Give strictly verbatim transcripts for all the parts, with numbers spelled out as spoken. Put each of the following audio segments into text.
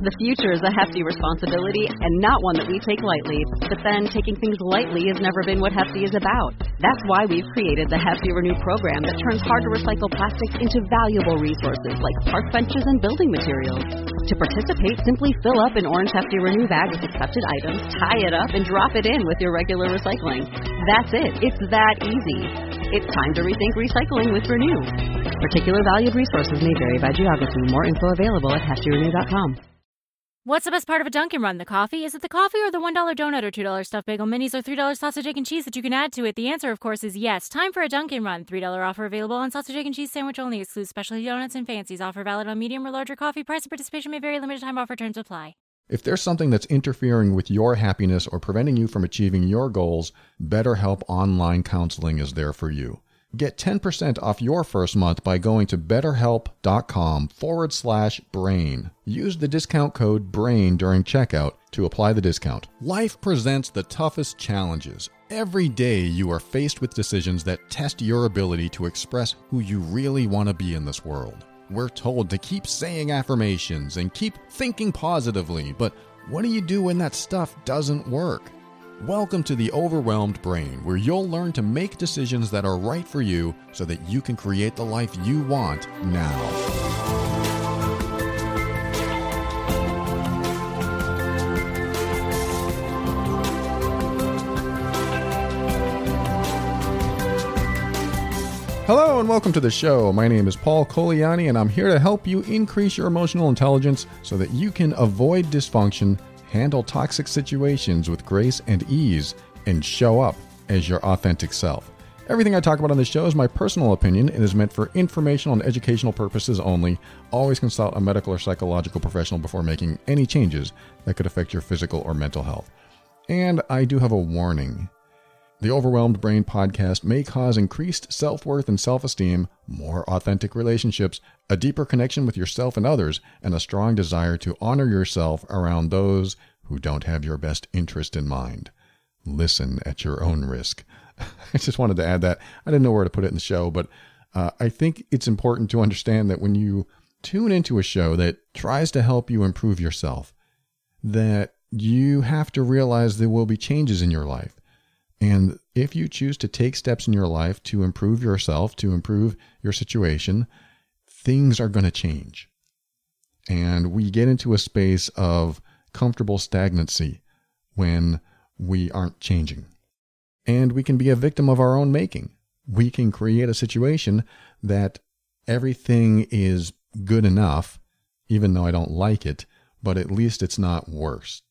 The future is a hefty responsibility and not one that we take lightly. But then taking things lightly has never been what Hefty is about. That's why we've created the Hefty Renew program that turns hard-to-recycle plastics into valuable resources like park benches and building materials. To participate, simply fill up an orange Hefty Renew bag with accepted items, tie it up, and drop it in with your regular recycling. That's it. It's that easy. It's time to rethink recycling with Renew. Particular valued resources may vary by geography. More info available at hefty renew dot com. What's the best part of a Dunkin' Run? The coffee? Is it the coffee or the one dollar donut or two dollar stuffed bagel minis or three dollar sausage, egg, and cheese that you can add to it? The answer, of course, is yes. Time for a Dunkin' Run. three dollar offer available on sausage, egg, and cheese sandwich only. Excludes specialty donuts and fancies. Offer valid on medium or larger coffee. Price and participation may vary. Limited time offer. Terms apply. If there's something that's interfering with your happiness or preventing you from achieving your goals, BetterHelp Online Counseling is there for you. Get ten percent off your first month by going to betterhelp.com forward slash brain. Use the discount code BRAIN during checkout to apply the discount. Life presents the toughest challenges. Every day you are faced with decisions that test your ability to express who you really want to be in this world. We're told to keep saying affirmations and keep thinking positively, but what do you do when that stuff doesn't work? Welcome to the Overwhelmed Brain, where you'll learn to make decisions that are right for you so that you can create the life you want now. Hello and welcome to the show. My name is Paul Coliani and I'm here to help you increase your emotional intelligence so that you can avoid dysfunction, handle toxic situations with grace and ease, and show up as your authentic self. Everything I talk about on this show is my personal opinion and is meant for informational and educational purposes only. Always consult a medical or psychological professional before making any changes that could affect your physical or mental health. And I do have a warning. The Overwhelmed Brain podcast may cause increased self-worth and self-esteem, more authentic relationships, a deeper connection with yourself and others, and a strong desire to honor yourself around those who don't have your best interest in mind. Listen at your own risk. I just wanted to add that. I didn't know where to put it in the show, but uh, I think it's important to understand that when you tune into a show that tries to help you improve yourself, that you have to realize there will be changes in your life. And if you choose to take steps in your life to improve yourself, to improve your situation, things are going to change. And we get into a space of comfortable stagnancy when we aren't changing. And we can be a victim of our own making. We can create a situation that everything is good enough, even though I don't like it, but at least it's not worse.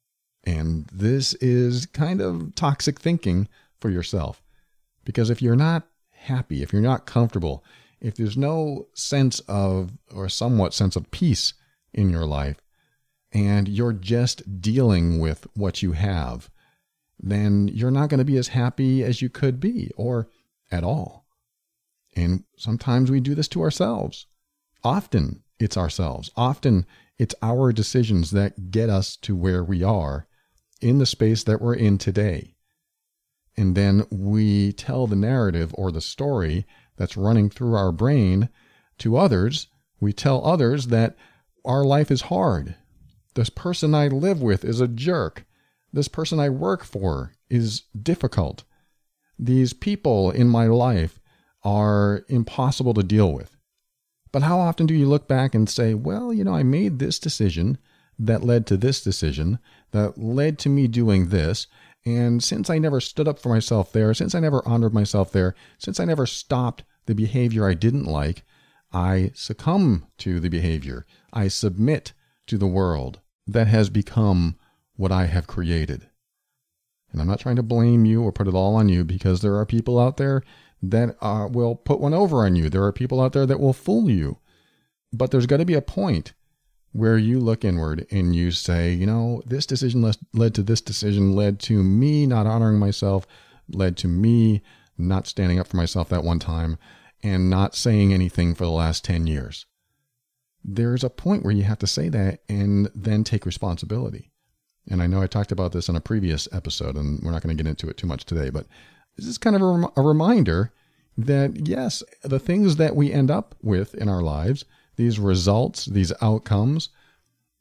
And this is kind of toxic thinking for yourself. Because if you're not happy, if you're not comfortable, if there's no sense of, or somewhat sense of peace in your life, and you're just dealing with what you have, then you're not going to be as happy as you could be, or at all. And sometimes we do this to ourselves. Often it's ourselves. Often it's our decisions that get us to where we are in the space that we're in today. And then we tell the narrative or the story that's running through our brain to others. We tell others that our life is hard. This person I live with is a jerk. This person I work for is difficult. These people in my life are impossible to deal with. But how often do you look back and say, well, you know, I made this decision that led to this decision, that led to me doing this. And since I never stood up for myself there, since I never honored myself there, since I never stopped the behavior I didn't like, I succumb to the behavior. I submit to the world that has become what I have created. And I'm not trying to blame you or put it all on you, because there are people out there that uh, will put one over on you. There are people out there that will fool you. But there's got to be a point where you look inward and you say, you know, this decision led to this decision, led to me not honoring myself, led to me not standing up for myself that one time, and not saying anything for the last ten years. There's a point where you have to say that and then take responsibility. And I know I talked about this in a previous episode, and we're not going to get into it too much today, but this is kind of a, rem- a reminder that, yes, the things that we end up with in our lives, these results, these outcomes,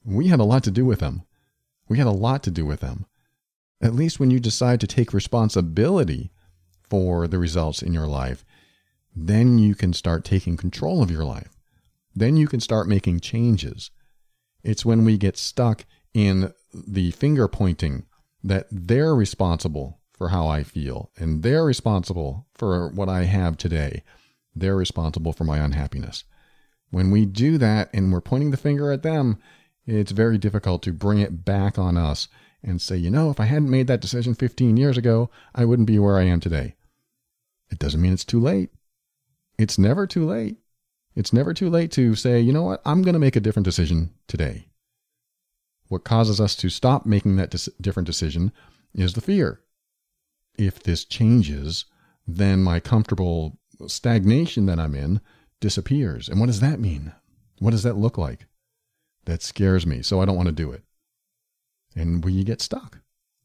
We had a lot to do with them. We had a lot to do with them. At least when you decide to take responsibility for the results in your life, then you can start taking control of your life. Then you can start making changes. It's when we get stuck in the finger pointing that they're responsible for how I feel, and they're responsible for what I have today. They're responsible for my unhappiness. When we do that and we're pointing the finger at them, it's very difficult to bring it back on us and say, you know, if I hadn't made that decision fifteen years ago, I wouldn't be where I am today. It doesn't mean it's too late. It's never too late. It's never too late to say, you know what, I'm going to make a different decision today. What causes us to stop making that dis- different decision is the fear. If this changes, then my comfortable stagnation that I'm in disappears. And what does that mean? What does that look like? That scares me, so I don't want to do it. And we get stuck.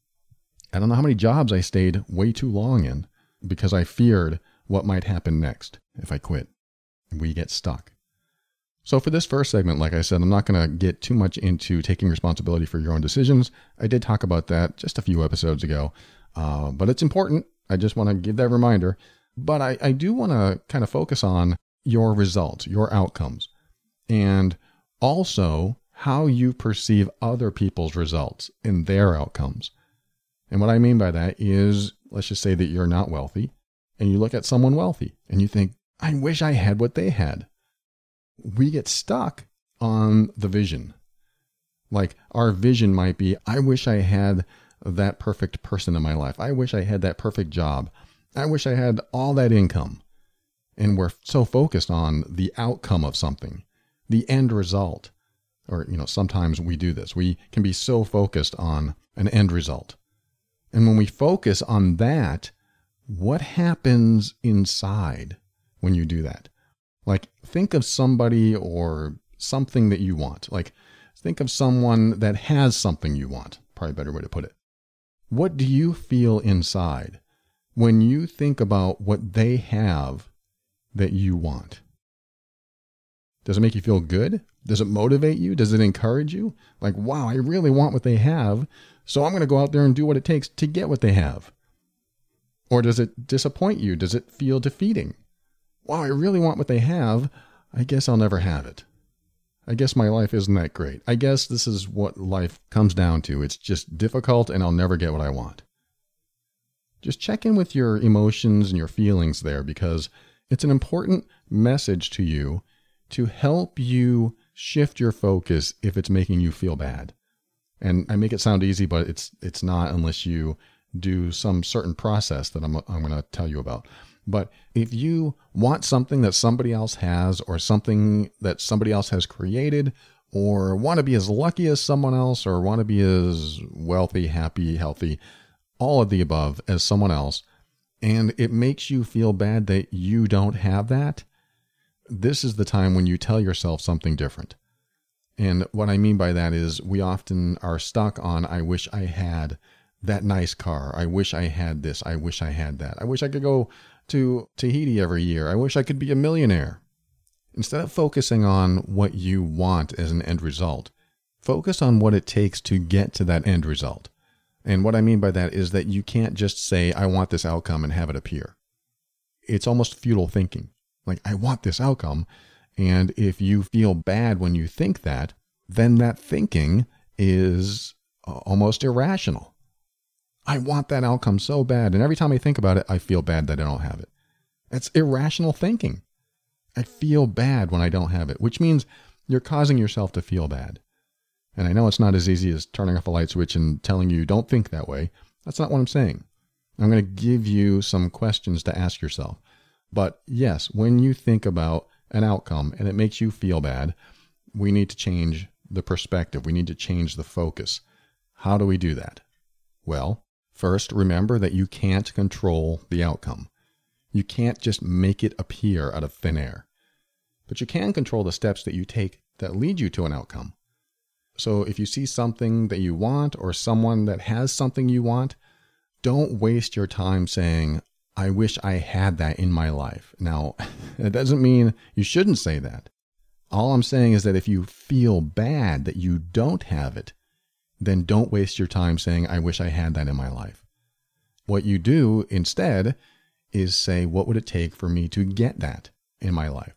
I don't know how many jobs I stayed way too long in because I feared what might happen next if I quit. We get stuck. So for this first segment, like I said, I'm not going to get too much into taking responsibility for your own decisions. I did talk about that just a few episodes ago, uh, but it's important. I just want to give that reminder. But I, I do want to kind of focus on your results, your outcomes, and also how you perceive other people's results and their outcomes. And what I mean by that is, let's just say that you're not wealthy and you look at someone wealthy and you think, I wish I had what they had. We get stuck on the vision. Like our vision might be, I wish I had that perfect person in my life. I wish I had that perfect job. I wish I had all that income. And we're so focused on the outcome of something, the end result. Or, you know, sometimes we do this. We can be so focused on an end result. And when we focus on that, what happens inside when you do that? Like, think of somebody or something that you want. Like, think of someone that has something you want. Probably a better way to put it. What do you feel inside when you think about what they have that you want? Does it make you feel good? Does it motivate you? Does it encourage you? Like, wow, I really want what they have, so I'm going to go out there and do what it takes to get what they have. Or does it disappoint you? Does it feel defeating? Wow, I really want what they have. I guess I'll never have it. I guess my life isn't that great. I guess this is what life comes down to. It's just difficult and I'll never get what I want. Just check in with your emotions and your feelings there, because it's an important message to you to help you shift your focus if it's making you feel bad. And I make it sound easy, but it's it's not unless you do some certain process that I'm I'm going to tell you about. But if you want something that somebody else has, or something that somebody else has created, or want to be as lucky as someone else, or want to be as wealthy, happy, healthy, all of the above as someone else, and it makes you feel bad that you don't have that, this is the time when you tell yourself something different. And what I mean by that is we often are stuck on, I wish I had that nice car. I wish I had this. I wish I had that. I wish I could go to Tahiti every year. I wish I could be a millionaire. Instead of focusing on what you want as an end result, focus on what it takes to get to that end result. And what I mean by that is that you can't just say, I want this outcome and have it appear. It's almost futile thinking. Like, I want this outcome. And if you feel bad when you think that, then that thinking is almost irrational. I want that outcome so bad. And every time I think about it, I feel bad that I don't have it. That's irrational thinking. I feel bad when I don't have it, which means you're causing yourself to feel bad. And I know it's not as easy as turning off a light switch and telling you don't think that way. That's not what I'm saying. I'm going to give you some questions to ask yourself. But yes, when you think about an outcome and it makes you feel bad, we need to change the perspective. We need to change the focus. How do we do that? Well, first, remember that you can't control the outcome. You can't just make it appear out of thin air. But you can control the steps that you take that lead you to an outcome. So if you see something that you want or someone that has something you want, don't waste your time saying, I wish I had that in my life. Now, it doesn't mean you shouldn't say that. All I'm saying is that if you feel bad that you don't have it, then don't waste your time saying, I wish I had that in my life. What you do instead is say, what would it take for me to get that in my life?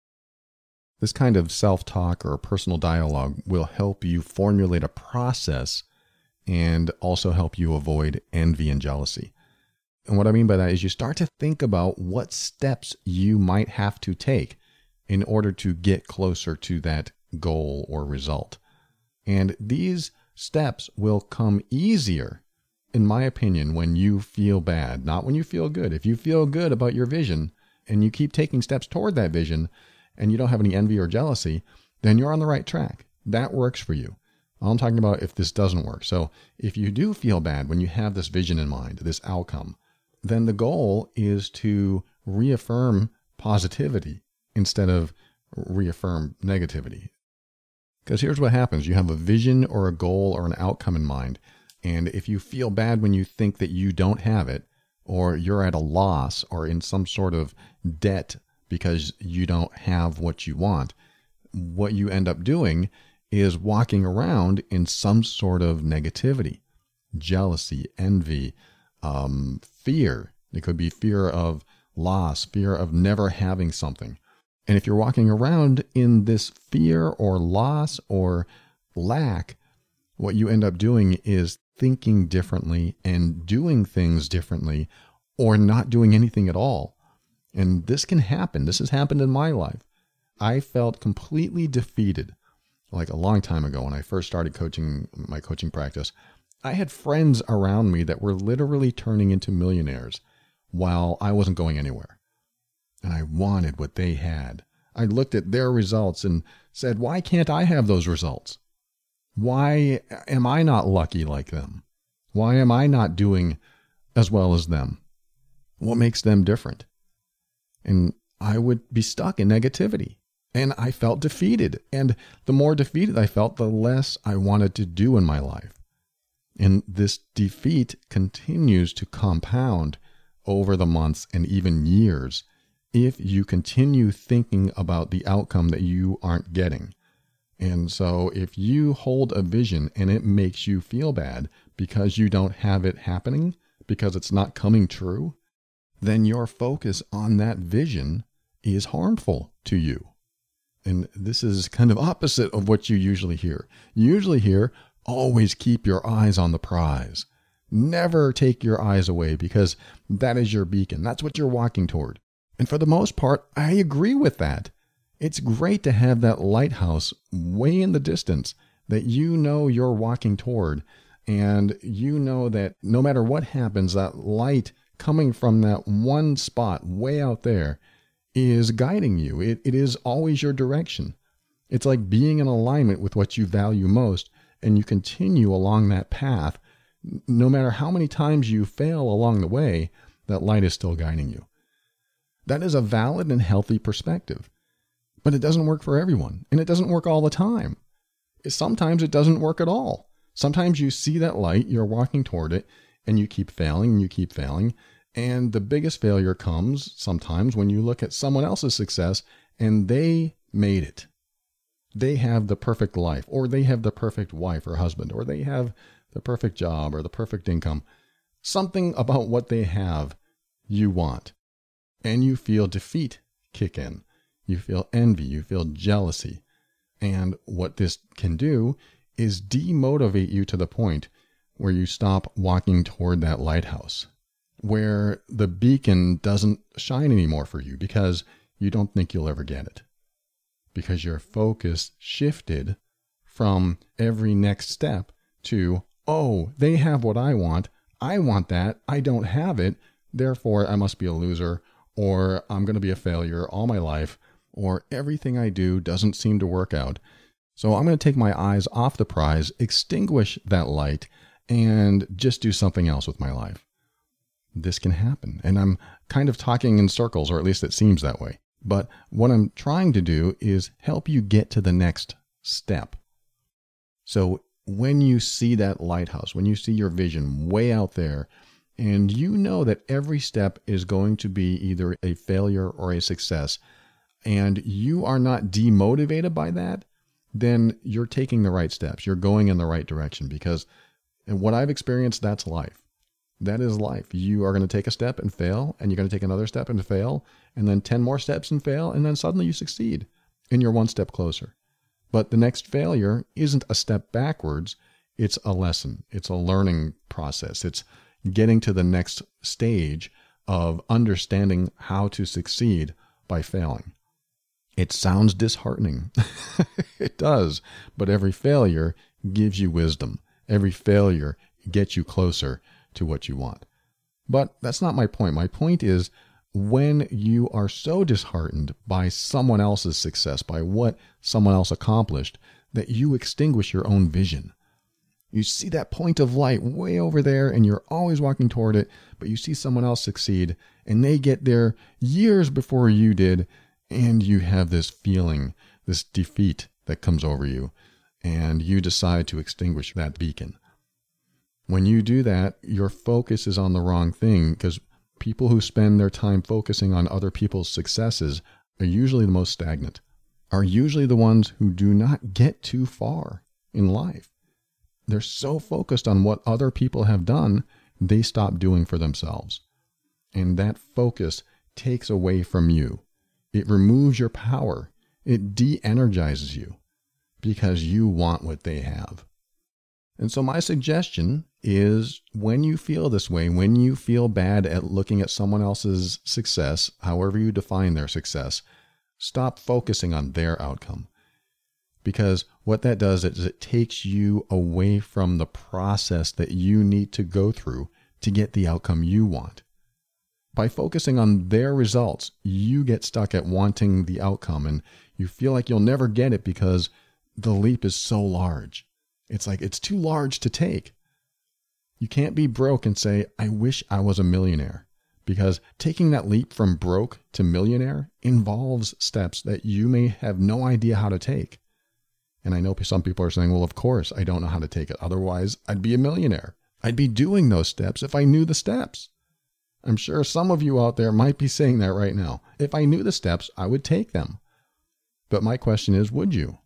This kind of self-talk or personal dialogue will help you formulate a process and also help you avoid envy and jealousy. And what I mean by that is you start to think about what steps you might have to take in order to get closer to that goal or result. And these steps will come easier, in my opinion, when you feel bad, not when you feel good. If you feel good about your vision and you keep taking steps toward that vision and you don't have any envy or jealousy, then you're on the right track. That works for you. I'm talking about if this doesn't work. So if you do feel bad when you have this vision in mind, this outcome, then the goal is to reaffirm positivity instead of reaffirm negativity. Because here's what happens. You have a vision or a goal or an outcome in mind. And if you feel bad when you think that you don't have it, or you're at a loss or in some sort of debt because you don't have what you want, what you end up doing is walking around in some sort of negativity, jealousy, envy, um, fear. It could be fear of loss, fear of never having something. And if you're walking around in this fear or loss or lack, what you end up doing is thinking differently and doing things differently or not doing anything at all. And this can happen. This has happened in my life. I felt completely defeated like a long time ago when I first started coaching my coaching practice. I had friends around me that were literally turning into millionaires while I wasn't going anywhere. And I wanted what they had. I looked at their results and said, why can't I have those results? Why am I not lucky like them? Why am I not doing as well as them? What makes them different? And I would be stuck in negativity. And I felt defeated. And the more defeated I felt, the less I wanted to do in my life. And this defeat continues to compound over the months and even years if you continue thinking about the outcome that you aren't getting. And so if you hold a vision and it makes you feel bad because you don't have it happening, because it's not coming true, then your focus on that vision is harmful to you. And this is kind of opposite of what you usually hear. You usually hear, always keep your eyes on the prize. Never take your eyes away because that is your beacon. That's what you're walking toward. And for the most part, I agree with that. It's great to have that lighthouse way in the distance that you know you're walking toward. And you know that no matter what happens, that light coming from that one spot way out there is guiding you. It, it is always your direction. It's like being in alignment with what you value most, and you continue along that path. No matter how many times you fail along the way, that light is still guiding you. That is a valid and healthy perspective. But it doesn't work for everyone, and it doesn't work all the time. Sometimes it doesn't work at all. Sometimes you see that light, you're walking toward it, and you keep failing and you keep failing. And the biggest failure comes sometimes when you look at someone else's success and they made it. They have the perfect life, or they have the perfect wife or husband, or they have the perfect job or the perfect income. Something about what they have you want. And you feel defeat kick in. You feel envy, you feel jealousy. And what this can do is demotivate you to the point where you stop walking toward that lighthouse, where the beacon doesn't shine anymore for you because you don't think you'll ever get it. Because your focus shifted from every next step to, oh, they have what I want. I want that. I don't have it. Therefore, I must be a loser, or I'm going to be a failure all my life, or everything I do doesn't seem to work out. So I'm going to take my eyes off the prize, extinguish that light, and just do something else with my life. This can happen. And I'm kind of talking in circles, or at least it seems that way. But what I'm trying to do is help you get to the next step. So when you see that lighthouse, when you see your vision way out there, and you know that every step is going to be either a failure or a success, and you are not demotivated by that, then you're taking the right steps. You're going in the right direction, because what I've experienced, that's life. That is life. You are going to take a step and fail, and you're going to take another step and fail, and then ten more steps and fail, and then suddenly you succeed, and you're one step closer. But the next failure isn't a step backwards. It's a lesson. It's a learning process. It's getting to the next stage of understanding how to succeed by failing. It sounds disheartening. It does. But every failure gives you wisdom. Every failure gets you closer to what you want. But that's not my point. My point is, when you are so disheartened by someone else's success, by what someone else accomplished, that you extinguish your own vision. You see that point of light way over there, and you're always walking toward it, but you see someone else succeed, and they get there years before you did, and you have this feeling, this defeat that comes over you, and you decide to extinguish that beacon. When you do that, your focus is on the wrong thing, because people who spend their time focusing on other people's successes are usually the most stagnant, are usually the ones who do not get too far in life. They're so focused on what other people have done, they stop doing for themselves. And that focus takes away from you. It removes your power. It de-energizes you because you want what they have. And so my suggestion is, when you feel this way, when you feel bad at looking at someone else's success, however you define their success, stop focusing on their outcome. Because what that does is it takes you away from the process that you need to go through to get the outcome you want. By focusing on their results, you get stuck at wanting the outcome, and you feel like you'll never get it because the leap is so large. It's like it's too large to take. You can't be broke and say, I wish I was a millionaire, because taking that leap from broke to millionaire involves steps that you may have no idea how to take. And I know some people are saying, well, of course, I don't know how to take it. Otherwise, I'd be a millionaire. I'd be doing those steps if I knew the steps. I'm sure some of you out there might be saying that right now. If I knew the steps, I would take them. But my question is, would you?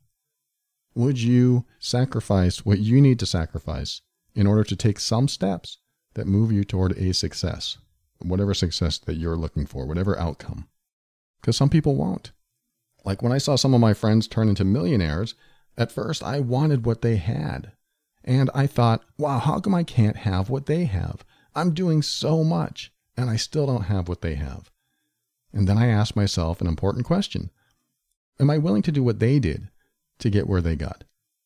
Would you sacrifice what you need to sacrifice in order to take some steps that move you toward a success, whatever success that you're looking for, whatever outcome? Because some people won't. Like when I saw some of my friends turn into millionaires, at first I wanted what they had. And I thought, wow, how come I can't have what they have? I'm doing so much, and I still don't have what they have. And then I asked myself an important question. Am I willing to do what they did to get where they got,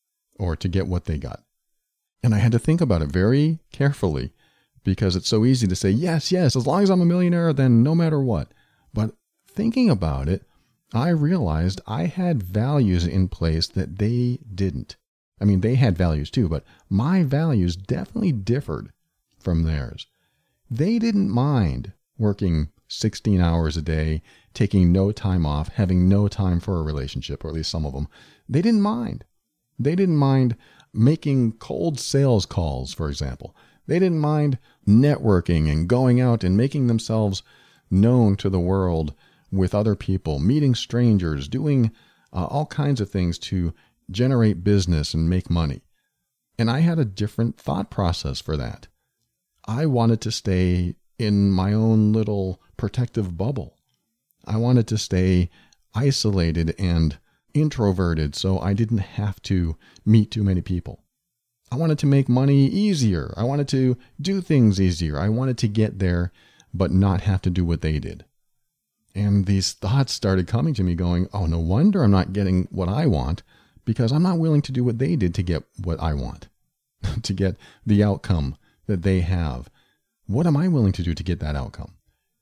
or to get what they got? And I had to think about it very carefully, because it's so easy to say, yes, yes, as long as I'm a millionaire, then no matter what. But thinking about it, I realized I had values in place that they didn't. I mean, they had values too, but my values definitely differed from theirs. They didn't mind working sixteen hours a day, taking no time off, having no time for a relationship, or at least some of them. They didn't mind. They didn't mind making cold sales calls, for example. They didn't mind networking and going out and making themselves known to the world with other people, meeting strangers, doing uh, all kinds of things to generate business and make money. And I had a different thought process for that. I wanted to stay in my own little protective bubble. I wanted to stay isolated and introverted so I didn't have to meet too many people. I wanted to make money easier. I wanted to do things easier. I wanted to get there, but not have to do what they did. And these thoughts started coming to me going, oh, no wonder I'm not getting what I want, because I'm not willing to do what they did to get what I want, to get the outcome that they have. What am I willing to do to get that outcome?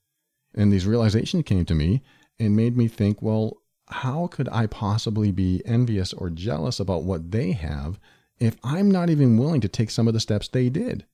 And these realizations came to me and made me think, well, how could I possibly be envious or jealous about what they have if I'm not even willing to take some of the steps they did?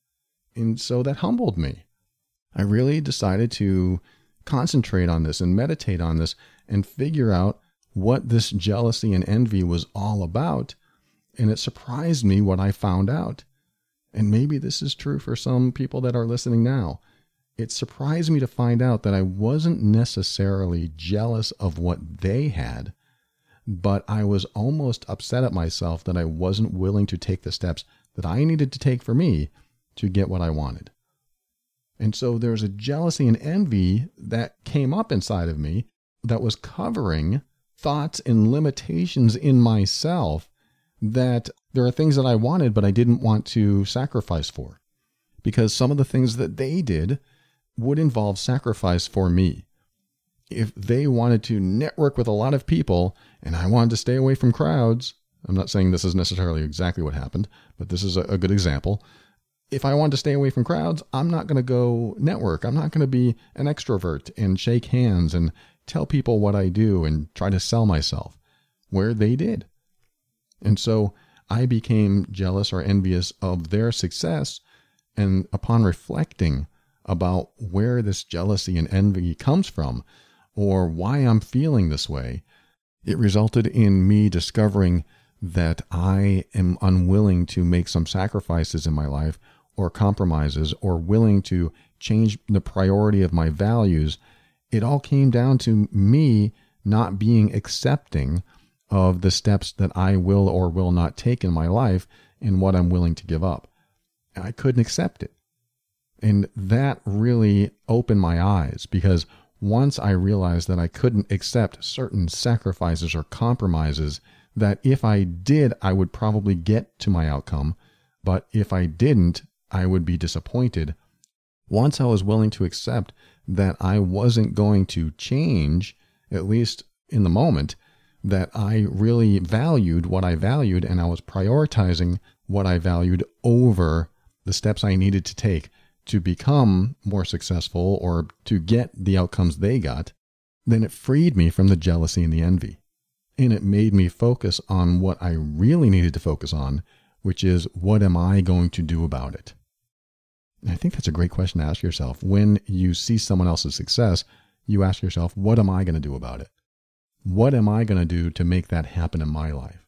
And so that humbled me. I really decided to concentrate on this and meditate on this and figure out what this jealousy and envy was all about. And it surprised me what I found out. And maybe this is true for some people that are listening now. it surprised me to find out that I wasn't necessarily jealous of what they had, but I was almost upset at myself that I wasn't willing to take the steps that I needed to take for me to get what I wanted. And so there's a jealousy and envy that came up inside of me that was covering thoughts and limitations in myself, that there are things that I wanted, but I didn't want to sacrifice for, because some of the things that they did would involve sacrifice for me. If they wanted to network with a lot of people and I wanted to stay away from crowds, I'm not saying this is necessarily exactly what happened, but this is a good example. If I wanted to stay away from crowds, I'm not going to go network. I'm not going to be an extrovert and shake hands and tell people what I do and try to sell myself, where they did. And so I became jealous or envious of their success. And upon reflecting about where this jealousy and envy comes from, or why I'm feeling this way, it resulted in me discovering that I am unwilling to make some sacrifices in my life, or compromises, or willing to change the priority of my values. It all came down to me not being accepting of the steps that I will or will not take in my life and what I'm willing to give up. I couldn't accept it. And that really opened my eyes, because once I realized that I couldn't accept certain sacrifices or compromises, that if I did, I would probably get to my outcome, but if I didn't, I would be disappointed. Once I was willing to accept that I wasn't going to change, at least in the moment, that I really valued what I valued, and I was prioritizing what I valued over the steps I needed to take to become more successful or to get the outcomes they got, then it freed me from the jealousy and the envy. And it made me focus on what I really needed to focus on, which is, what am I going to do about it? And I think that's a great question to ask yourself. When you see someone else's success, you ask yourself, what am I going to do about it? What am I going to do to make that happen in my life?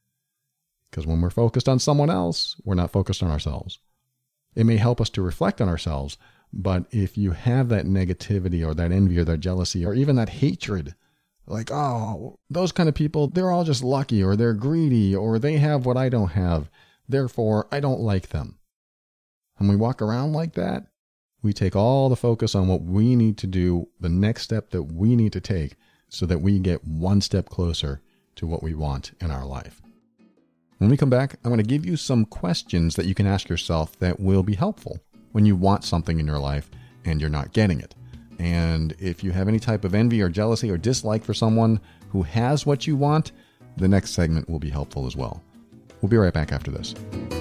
Because when we're focused on someone else, we're not focused on ourselves. It may help us to reflect on ourselves, but if you have that negativity or that envy or that jealousy or even that hatred, like, oh, those kind of people, they're all just lucky, or they're greedy, or they have what I don't have, therefore I don't like them. And we walk around like that, we take all the focus on what we need to do, the next step that we need to take, so that we get one step closer to what we want in our life. When we come back, I'm going to give you some questions that you can ask yourself that will be helpful when you want something in your life and you're not getting it. And if you have any type of envy or jealousy or dislike for someone who has what you want, the next segment will be helpful as well. We'll be right back after this.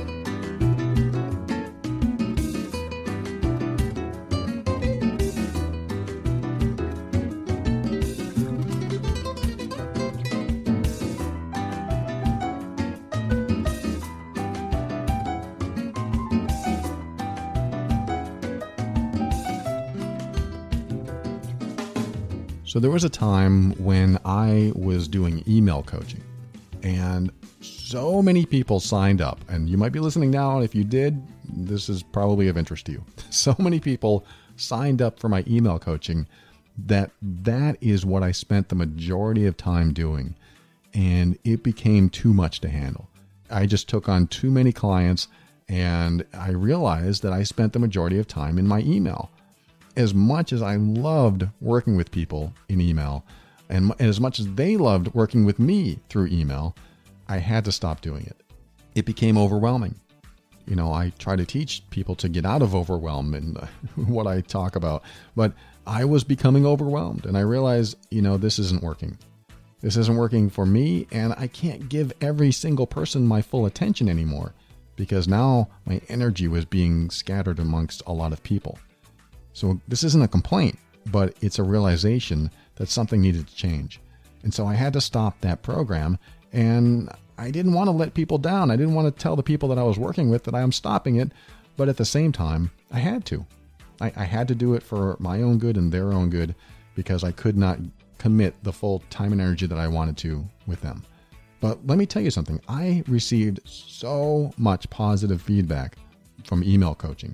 So there was a time when I was doing email coaching, and so many people signed up, and you might be listening now, and if you did, this is probably of interest to you. So many people signed up for my email coaching that that is what I spent the majority of time doing, and it became too much to handle. I just took on too many clients, and I realized that I spent the majority of time in my email. As much as I loved working with people in email, and as much as they loved working with me through email, I had to stop doing it. It became overwhelming. You know, I try to teach people to get out of overwhelm and what I talk about, but I was becoming overwhelmed, and I realized, you know, this isn't working. This isn't working for me, and I can't give every single person my full attention anymore, because now my energy was being scattered amongst a lot of people. So this isn't a complaint, but it's a realization that something needed to change. And so I had to stop that program, and I didn't want to let people down. I didn't want to tell the people that I was working with that I am stopping it, but at the same time, I had to. I, I had to do it for my own good and their own good, because I could not commit the full time and energy that I wanted to with them. But let me tell you something. I received so much positive feedback from email coaching.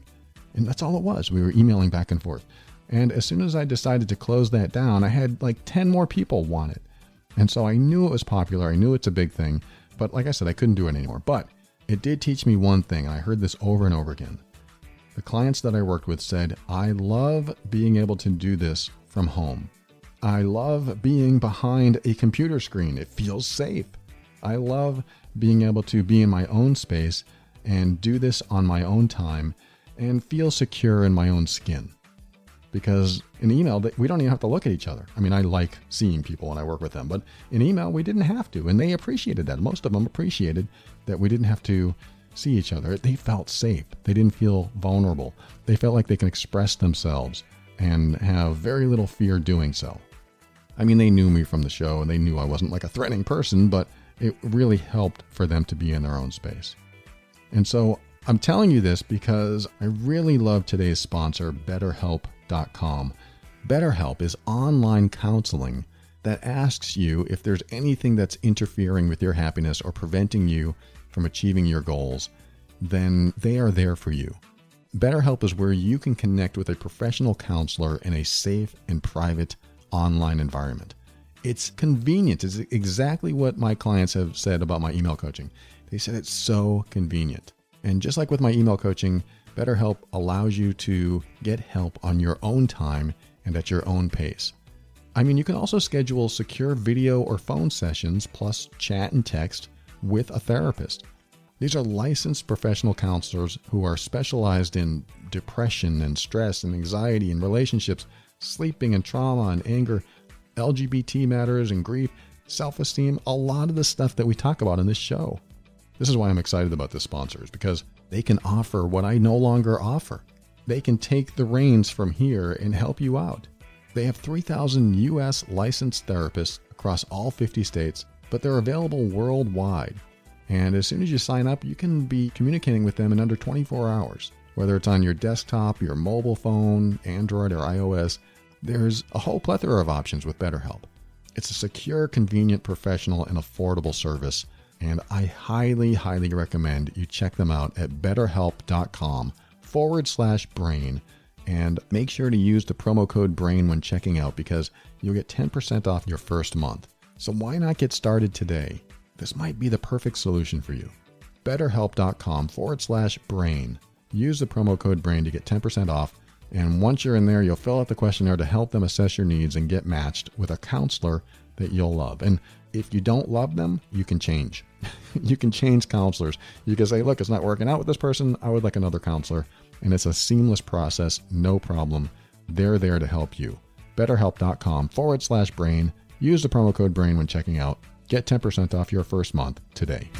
And that's all it was. We were emailing back and forth. And as soon as I decided to close that down, I had like ten more people want it. And so I knew it was popular. I knew it's a big thing. But like I said, I couldn't do it anymore. But it did teach me one thing. And I heard this over and over again. The clients that I worked with said, I love being able to do this from home. I love being behind a computer screen. It feels safe. I love being able to be in my own space and do this on my own time and feel secure in my own skin. Because in email, we don't even have to look at each other. I mean, I like seeing people when I work with them, but in email, we didn't have to. And they appreciated that. Most of them appreciated that we didn't have to see each other. They felt safe. They didn't feel vulnerable. They felt like they can express themselves and have very little fear doing so. I mean, they knew me from the show and they knew I wasn't like a threatening person, but it really helped for them to be in their own space. And so I'm telling you this because I really love today's sponsor, BetterHelp dot com. BetterHelp is online counseling that asks you if there's anything that's interfering with your happiness or preventing you from achieving your goals, then they are there for you. BetterHelp is where you can connect with a professional counselor in a safe and private online environment. It's convenient. It's exactly what my clients have said about my email coaching. They said it's so convenient. And just like with my email coaching, BetterHelp allows you to get help on your own time and at your own pace. I mean, you can also schedule secure video or phone sessions plus chat and text with a therapist. These are licensed professional counselors who are specialized in depression and stress and anxiety and relationships, sleeping and trauma and anger, L G B T matters and grief, self-esteem, a lot of the stuff that we talk about in this show. This is why I'm excited about this sponsor, is because they can offer what I no longer offer. They can take the reins from here and help you out. They have three thousand U S licensed therapists across all fifty states, but they're available worldwide. And as soon as you sign up, you can be communicating with them in under twenty-four hours. Whether it's on your desktop, your mobile phone, Android or iOS, there's a whole plethora of options with BetterHelp. It's a secure, convenient, professional, and affordable service. And I highly, highly recommend you check them out at betterhelp.com forward slash brain. And make sure to use the promo code BRAIN when checking out because you'll get ten percent off your first month. So why not get started today? This might be the perfect solution for you. betterhelp.com forward slash brain. Use the promo code BRAIN to get ten percent off. And once you're in there, you'll fill out the questionnaire to help them assess your needs and get matched with a counselor that you'll love. And if you don't love them, you can change. You can change counselors. You can say, look, it's not working out with this person. I would like another counselor. And it's a seamless process. No problem. They're there to help you. betterhelp.com forward slash brain. Use the promo code BRAIN when checking out. Get ten percent off your first month today.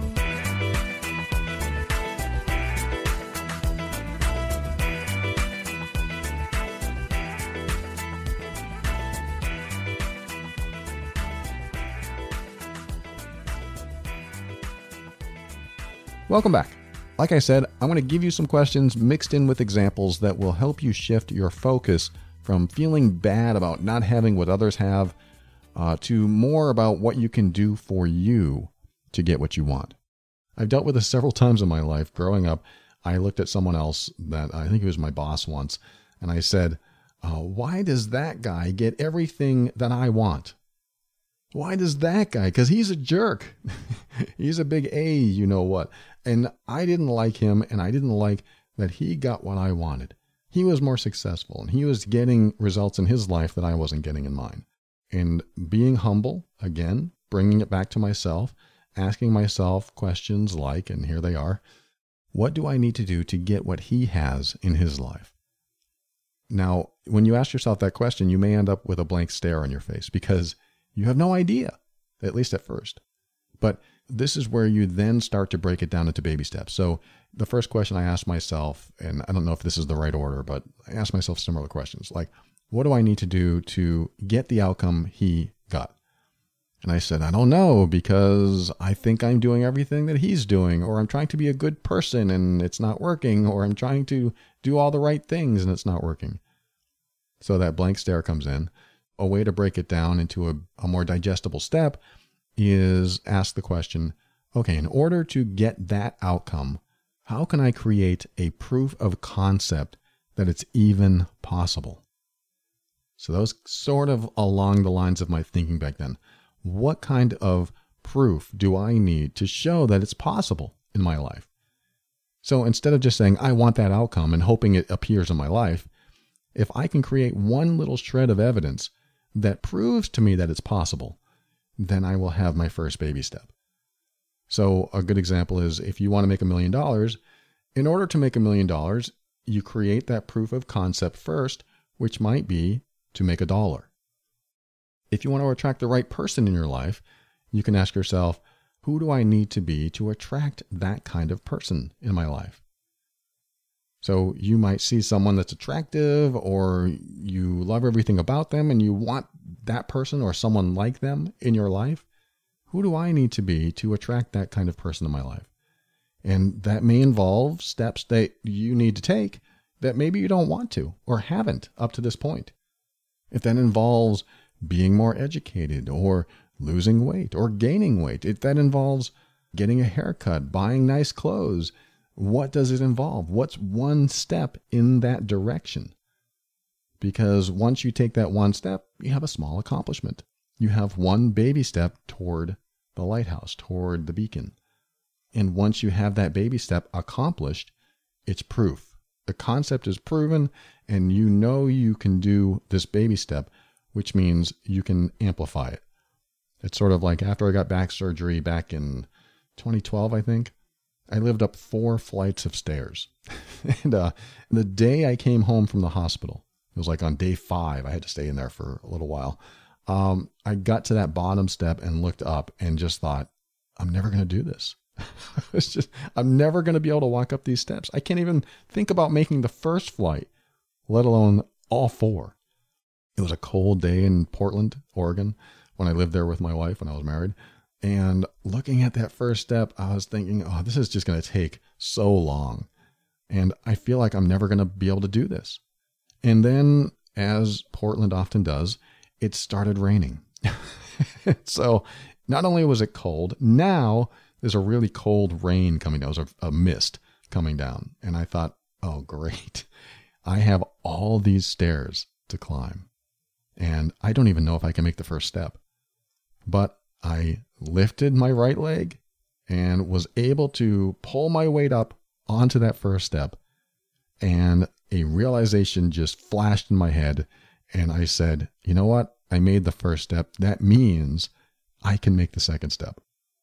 Welcome back. Like I said, I'm going to give you some questions mixed in with examples that will help you shift your focus from feeling bad about not having what others have uh, to more about what you can do for you to get what you want. I've dealt with this several times in my life. Growing up, I looked at someone else that I think he was my boss once, and I said, uh, why does that guy get everything that I want? Why does that guy? Because he's a jerk. He's a big A, you know what. And I didn't like him, and I didn't like that he got what I wanted. He was more successful, and he was getting results in his life that I wasn't getting in mine. And being humble, again, bringing it back to myself, asking myself questions like, and here they are, what do I need to do to get what he has in his life? Now, when you ask yourself that question, you may end up with a blank stare on your face because you have no idea, at least at first. But this is where you then start to break it down into baby steps. So the first question I asked myself, and I don't know if this is the right order, but I asked myself similar questions like, what do I need to do to get the outcome he got? And I said, I don't know, because I think I'm doing everything that he's doing, or I'm trying to be a good person and it's not working, or I'm trying to do all the right things and it's not working. So that blank stare comes in. A way to break it down into a, a more digestible step is ask the question, okay, in order to get that outcome, How can I create a proof of concept that it's even possible? So that was sort of along the lines of my thinking back then. What kind of proof do I need to show that it's possible in my life? So instead of just saying, I want that outcome and hoping it appears in my life, if I can create one little shred of evidence that proves to me that it's possible, then I will have my first baby step. So a good example is if you want to make a million dollars, in order to make a million dollars, you create that proof of concept first, which might be to make a dollar. If you want to attract the right person in your life, you can ask yourself, who do I need to be to attract that kind of person in my life? So you might see someone that's attractive, or you love everything about them and you want that person or someone like them in your life. Who do I need to be to attract that kind of person in my life? And that may involve steps that you need to take that maybe you don't want to or haven't up to this point. If that involves being more educated or losing weight or gaining weight, if that involves getting a haircut, buying nice clothes, what does it involve? What's one step in that direction? Because once you take that one step, you have a small accomplishment. You have one baby step toward the lighthouse, toward the beacon. And once you have that baby step accomplished, it's proof. The concept is proven, and you know you can do this baby step, which means you can amplify it. It's sort of like after I got back surgery back in twenty twelve, I think, I lived up four flights of stairs. and uh, the day I came home from the hospital, it was like on day five, I had to stay in there for a little while. Um, I got to that bottom step and looked up and just thought, I'm never going to do this. It's just, I'm never going to be able to walk up these steps. I can't even think about making the first flight, let alone all four. It was a cold day in Portland, Oregon, when I lived there with my wife when I was married. And looking at that first step, I was thinking, oh, this is just going to take so long. And I feel like I'm never going to be able to do this. And then, as Portland often does, it started raining. So not only was it cold, now there's a really cold rain coming down. There's a, a mist coming down. And I thought, oh, great. I have all these stairs to climb. And I don't even know if I can make the first step. But I lifted my right leg and was able to pull my weight up onto that first step. And a realization just flashed in my head. And I said, you know what? I made the first step. That means I can make the second step.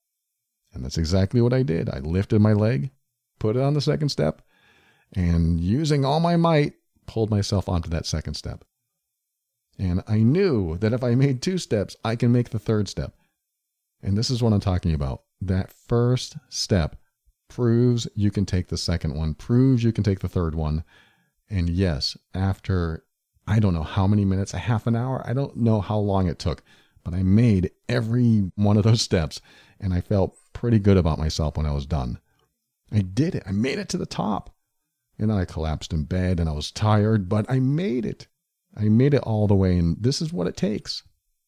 And that's exactly what I did. I lifted my leg, put it on the second step, and using all my might, pulled myself onto that second step. And I knew that if I made two steps, I can make the third step. And this is what I'm talking about. That first step proves you can take the second one, proves you can take the third one. And yes, after, I don't know how many minutes, a half an hour, I don't know how long it took, but I made every one of those steps, and I felt pretty good about myself when I was done. I did it. I made it to the top. And then I collapsed in bed and I was tired, but I made it. I made it all the way, and this is what it takes.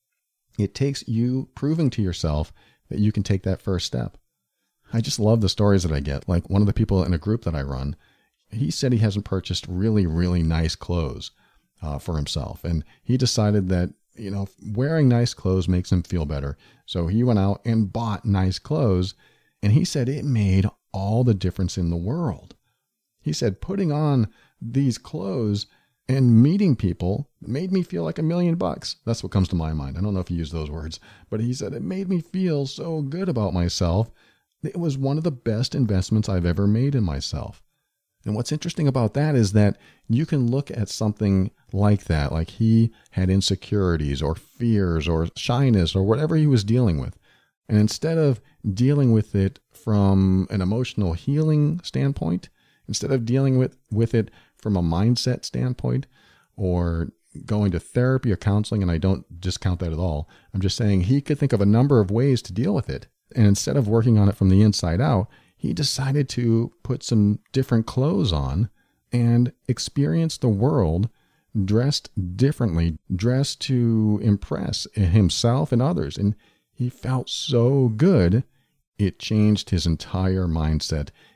It takes you proving to yourself that you can take that first step. I just love the stories that I get. Like one of the people in a group that I run, he said he hasn't purchased really, really nice clothes uh, for himself. And he decided that, you know, wearing nice clothes makes him feel better. So he went out and bought nice clothes. And he said it made all the difference in the world. He said putting on these clothes and meeting people made me feel like a million bucks. That's what comes to my mind. I don't know if he used those words, but he said it made me feel so good about myself. It was one of the best investments I've ever made in myself. And what's interesting about that is that you can look at something like that, like he had insecurities or fears or shyness or whatever he was dealing with. And instead of dealing with it from an emotional healing standpoint, instead of dealing with, with it from a mindset standpoint or going to therapy or counseling, and I don't discount that at all, I'm just saying he could think of a number of ways to deal with it. And instead of working on it from the inside out, he decided to put some different clothes on and experience the world dressed differently, dressed to impress himself and others. And he felt so good, it changed his entire mindset.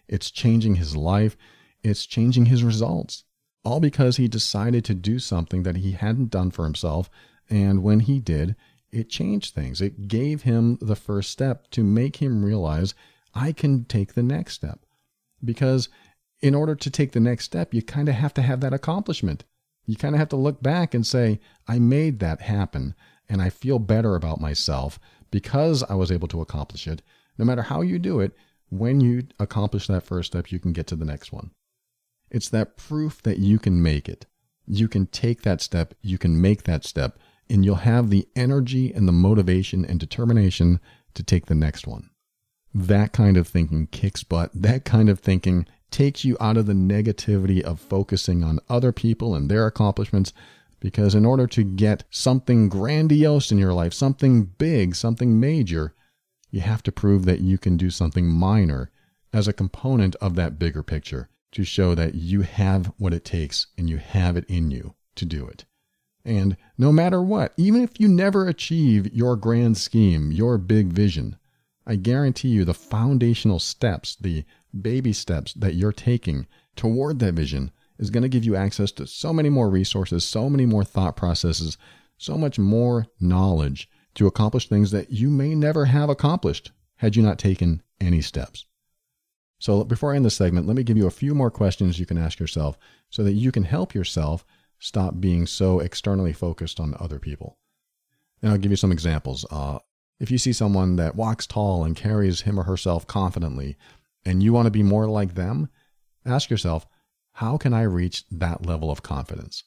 It's changing his life. It's changing his results. All because he decided to do something that he hadn't done for himself. And when he did, it changed things. It gave him the first step to make him realize, I can take the next step. Because in order to take the next step, you kind of have to have that accomplishment. You kind of have to look back and say, I made that happen, and I feel better about myself because I was able to accomplish it. No matter how you do it, when you accomplish that first step, you can get to the next one. It's that proof that you can make it. You can take that step, you can make that step, and you'll have the energy and the motivation and determination to take the next one. That kind of thinking kicks butt. That kind of thinking takes you out of the negativity of focusing on other people and their accomplishments, because in order to get something grandiose in your life, something big, something major, you have to prove that you can do something minor as a component of that bigger picture to show that you have what it takes and you have it in you to do it. And no matter what, even if you never achieve your grand scheme, your big vision, I guarantee you the foundational steps, the baby steps that you're taking toward that vision is going to give you access to so many more resources, so many more thought processes, so much more knowledge to accomplish things that you may never have accomplished had you not taken any steps. So before I end this segment, let me give you a few more questions you can ask yourself so that you can help yourself stop being so externally focused on other people. And I'll give you some examples. Uh, if you see someone that walks tall and carries him or herself confidently, and you want to be more like them, ask yourself, how can I reach that level of confidence?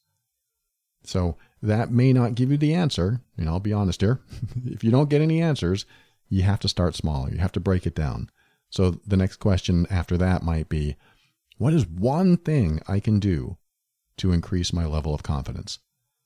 So that may not give you the answer. You know, I'll be honest here. If you don't get any answers, you have to start smaller. You have to break it down. So the next question after that might be, what is one thing I can do to increase my level of confidence?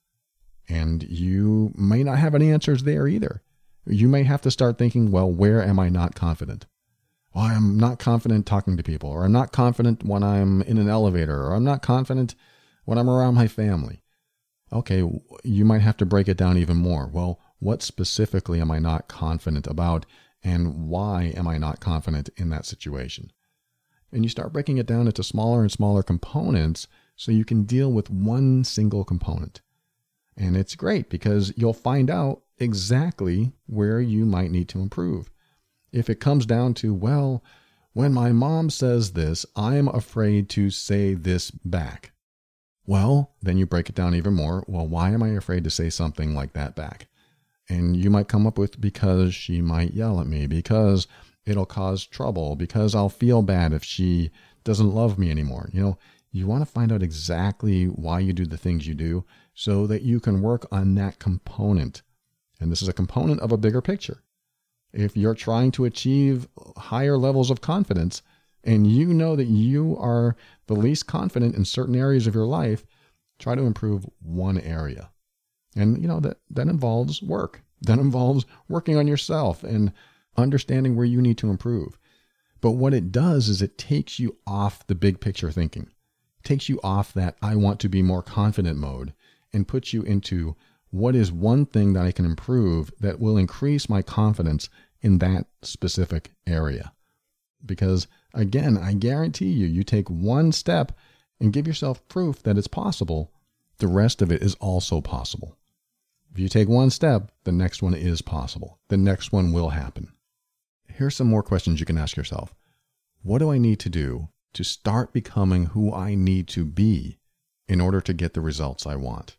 And you may not have any answers there either. You may have to start thinking, well, where am I not confident? Well, I'm not confident talking to people, or I'm not confident when I'm in an elevator, or I'm not confident when I'm around my family. Okay, you might have to break it down even more. Well, what specifically am I not confident about, and why am I not confident in that situation? And you start breaking it down into smaller and smaller components so you can deal with one single component. And it's great because you'll find out exactly where you might need to improve. If it comes down to, well, when my mom says this, I'm afraid to say this back. Well, then you break it down even more. Well, why am I afraid to say something like that back? And you might come up with, because she might yell at me, because it'll cause trouble, because I'll feel bad if she doesn't love me anymore. You know, you want to find out exactly why you do the things you do so that you can work on that component. And this is a component of a bigger picture. If you're trying to achieve higher levels of confidence and you know that you are the least confident in certain areas of your life, try to improve one area. And, you know, that, that involves work. That involves working on yourself and understanding where you need to improve. But what it does is it takes you off the big picture thinking. It takes you off that I want to be more confident mode and puts you into what is one thing that I can improve that will increase my confidence in that specific area. Because again, I guarantee you, you take one step and give yourself proof that it's possible, the rest of it is also possible. If you take one step, the next one is possible. The next one will happen. Here's some more questions you can ask yourself. What do I need to do to start becoming who I need to be in order to get the results I want?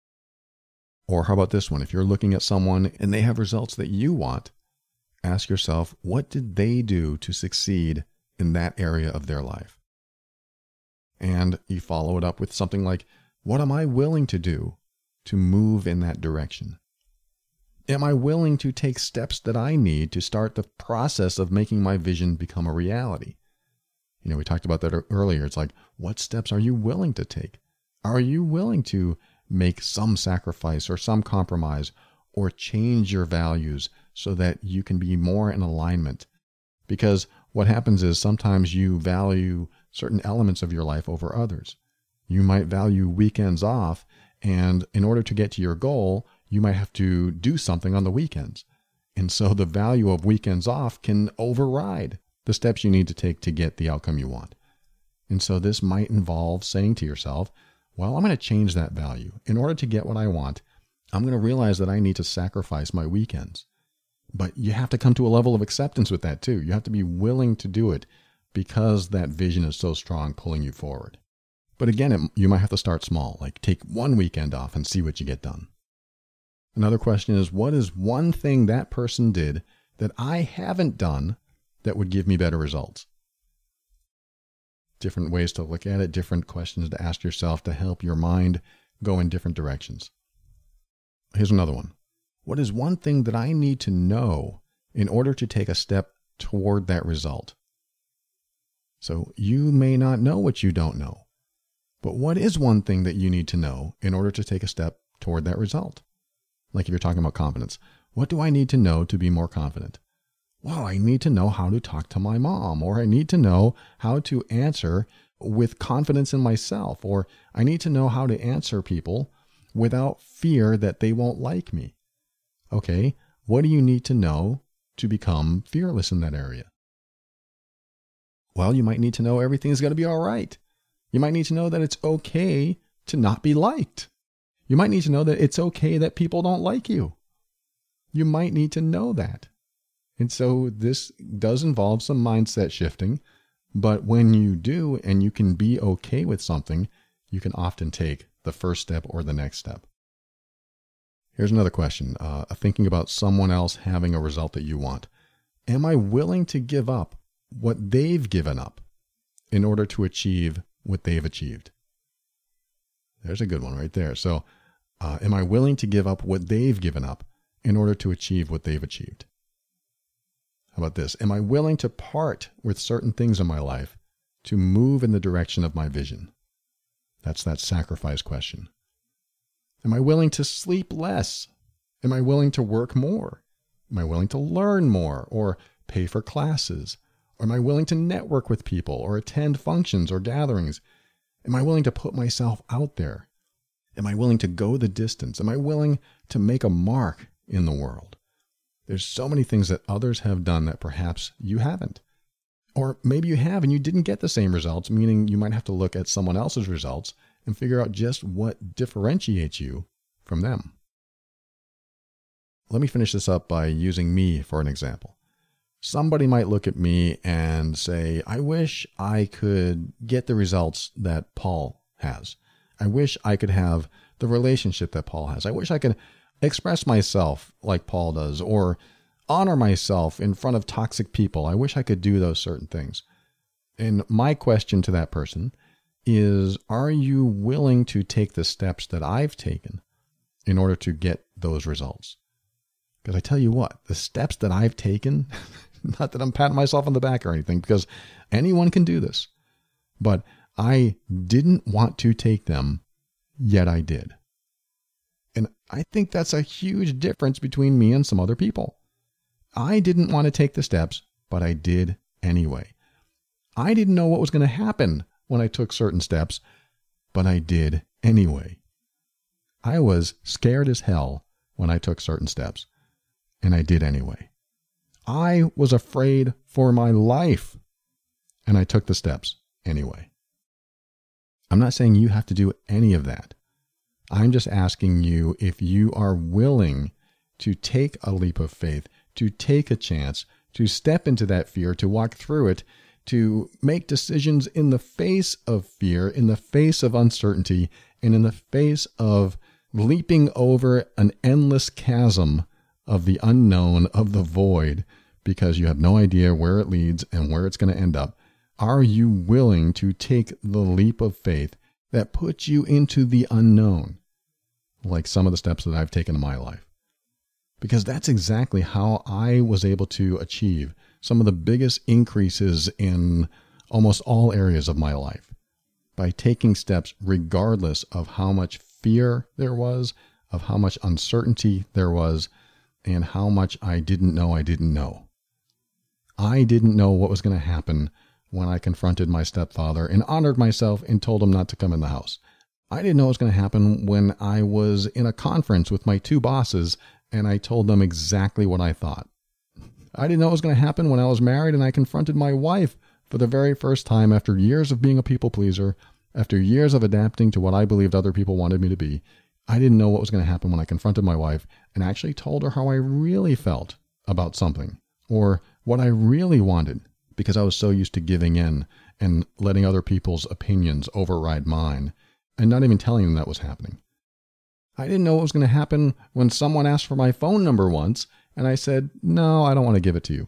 Or how about this one? If you're looking at someone and they have results that you want, ask yourself, what did they do to succeed in that area of their life? And you follow it up with something like, what am I willing to do to move in that direction? Am I willing to take steps that I need to start the process of making my vision become a reality? You know, we talked about that earlier. It's like, what steps are you willing to take? Are you willing to make some sacrifice or some compromise or change your values so that you can be more in alignment? Because what happens is sometimes you value certain elements of your life over others. You might value weekends off, and in order to get to your goal, you might have to do something on the weekends. And so the value of weekends off can override the steps you need to take to get the outcome you want. And so this might involve saying to yourself, well, I'm going to change that value. In order to get what I want, I'm going to realize that I need to sacrifice my weekends. But you have to come to a level of acceptance with that too. You have to be willing to do it because that vision is so strong pulling you forward. But again, it, you might have to start small, like take one weekend off and see what you get done. Another question is, what is one thing that person did that I haven't done that would give me better results? Different ways to look at it, different questions to ask yourself to help your mind go in different directions. Here's another one. What is one thing that I need to know in order to take a step toward that result? So you may not know what you don't know, but what is one thing that you need to know in order to take a step toward that result? Like if you're talking about confidence, what do I need to know to be more confident? Well, I need to know how to talk to my mom, or I need to know how to answer with confidence in myself, or I need to know how to answer people without fear that they won't like me. Okay, what do you need to know to become fearless in that area? Well, you might need to know everything's going to be all right. You might need to know that it's okay to not be liked. You might need to know that it's okay that people don't like you. You might need to know that. And so this does involve some mindset shifting, but when you do and you can be okay with something, you can often take the first step or the next step. Here's another question, uh, thinking about someone else having a result that you want. Am I willing to give up what they've given up in order to achieve what they've achieved? There's a good one right there. So, uh, am I willing to give up what they've given up in order to achieve what they've achieved? How about this? Am I willing to part with certain things in my life to move in the direction of my vision? That's that sacrifice question. Am I willing to sleep less? Am I willing to work more? Am I willing to learn more or pay for classes? Or am I willing to network with people or attend functions or gatherings? Am I willing to put myself out there? Am I willing to go the distance? Am I willing to make a mark in the world? There's so many things that others have done that perhaps you haven't. Or maybe you have and you didn't get the same results, meaning you might have to look at someone else's results and figure out just what differentiates you from them. Let me finish this up by using me for an example. Somebody might look at me and say, I wish I could get the results that Paul has. I wish I could have the relationship that Paul has. I wish I could express myself like Paul does, or honor myself in front of toxic people. I wish I could do those certain things. And my question to that person is, are you willing to take the steps that I've taken in order to get those results? Because I tell you what, the steps that I've taken, not that I'm patting myself on the back or anything, because anyone can do this, but I didn't want to take them, yet I did. And I think that's a huge difference between me and some other people. I didn't want to take the steps, but I did anyway. I didn't know what was going to happen when I took certain steps, but I did anyway. I was scared as hell when I took certain steps, and I did anyway. I was afraid for my life, and I took the steps anyway. I'm not saying you have to do any of that. I'm just asking you if you are willing to take a leap of faith, to take a chance, to step into that fear, to walk through it, to make decisions in the face of fear, in the face of uncertainty, and in the face of leaping over an endless chasm of the unknown, of the void, because you have no idea where it leads and where it's going to end up. Are you willing to take the leap of faith that puts you into the unknown, like some of the steps that I've taken in my life? Because that's exactly how I was able to achieve some of the biggest increases in almost all areas of my life, by taking steps regardless of how much fear there was, of how much uncertainty there was, and how much I didn't know I didn't know. I didn't know what was going to happen when I confronted my stepfather and honored myself and told him not to come in the house. I didn't know what was going to happen when I was in a conference with my two bosses and I told them exactly what I thought. I didn't know it was going to happen when I was married and I confronted my wife for the very first time after years of being a people pleaser, after years of adapting to what I believed other people wanted me to be. I didn't know what was going to happen when I confronted my wife and actually told her how I really felt about something or what I really wanted, because I was so used to giving in and letting other people's opinions override mine and not even telling them that was happening. I didn't know what was going to happen when someone asked for my phone number once and I said, no, I don't want to give it to you.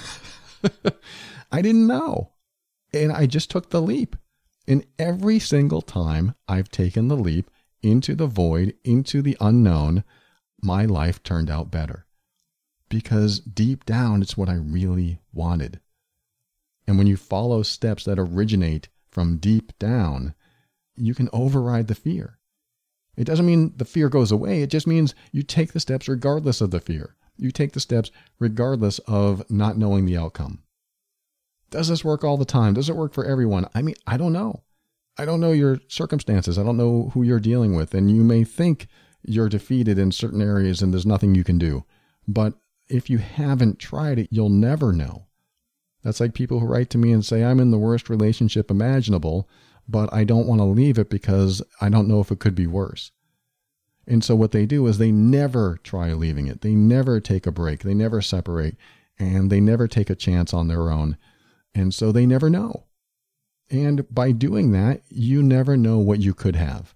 I didn't know. And I just took the leap. And every single time I've taken the leap into the void, into the unknown, my life turned out better. Because deep down, it's what I really wanted. And when you follow steps that originate from deep down, you can override the fear. It doesn't mean the fear goes away. It just means you take the steps regardless of the fear. You take the steps regardless of not knowing the outcome. Does this work all the time? Does it work for everyone? I mean, I don't know. I don't know your circumstances. I don't know who you're dealing with. And you may think you're defeated in certain areas and there's nothing you can do. But if you haven't tried it, you'll never know. That's like people who write to me and say, I'm in the worst relationship imaginable, but I don't want to leave it because I don't know if it could be worse. And so what they do is they never try leaving it. They never take a break. They never separate, and they never take a chance on their own. And so they never know. And by doing that, you never know what you could have.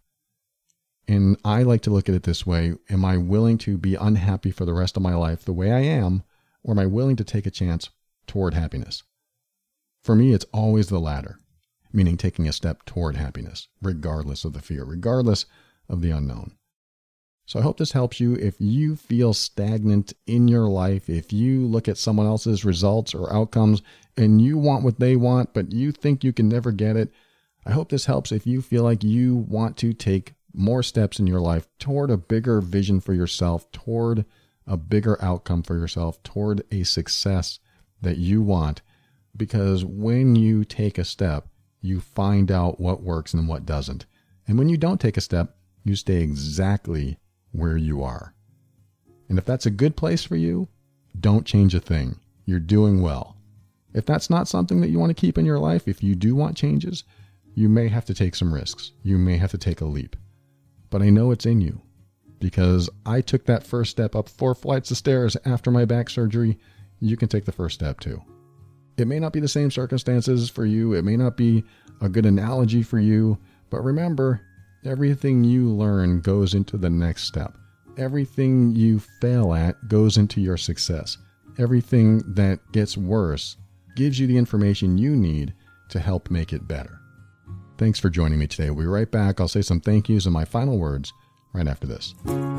And I like to look at it this way. Am I willing to be unhappy for the rest of my life the way I am, or am I willing to take a chance toward happiness? For me, it's always the latter, meaning taking a step toward happiness, regardless of the fear, regardless of the unknown. So I hope this helps you. If you feel stagnant in your life, if you look at someone else's results or outcomes and you want what they want, but you think you can never get it, I hope this helps if you feel like you want to take more steps in your life toward a bigger vision for yourself, toward a bigger outcome for yourself, toward a success that you want. Because when you take a step, you find out what works and what doesn't. And when you don't take a step, you stay exactly where you are. And if that's a good place for you, don't change a thing. You're doing well. If that's not something that you want to keep in your life, if you do want changes, you may have to take some risks. You may have to take a leap. But I know it's in you because I took that first step up four flights of stairs after my back surgery. You can take the first step too. It may not be the same circumstances for you. It may not be a good analogy for you, but remember, everything you learn goes into the next step. Everything you fail at goes into your success. Everything that gets worse gives you the information you need to help make it better. Thanks for joining me today. We'll be right back. I'll say some thank yous and my final words right after this.